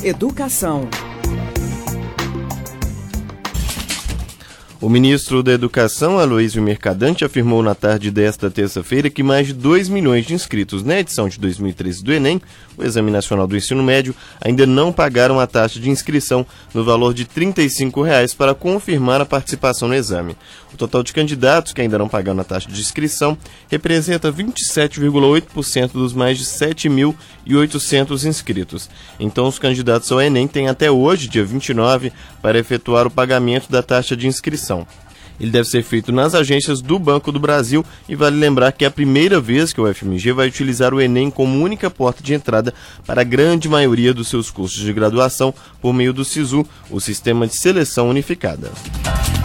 Educação. O ministro da Educação, Aloysio Mercadante, afirmou na tarde desta terça-feira que mais de 2 milhões de inscritos na edição de 2013 do Enem, o Exame Nacional do Ensino Médio, ainda não pagaram a taxa de inscrição no valor de R$ 35 para confirmar a participação no exame. O total de candidatos que ainda não pagaram a taxa de inscrição representa 27,8% dos mais de 7.800 inscritos. Então, os candidatos ao Enem têm até hoje, dia 29, para efetuar o pagamento da taxa de inscrição. Ele deve ser feito nas agências do Banco do Brasil e vale lembrar que é a primeira vez que o UFMG vai utilizar o Enem como única porta de entrada para a grande maioria dos seus cursos de graduação por meio do SISU, o Sistema de Seleção Unificada.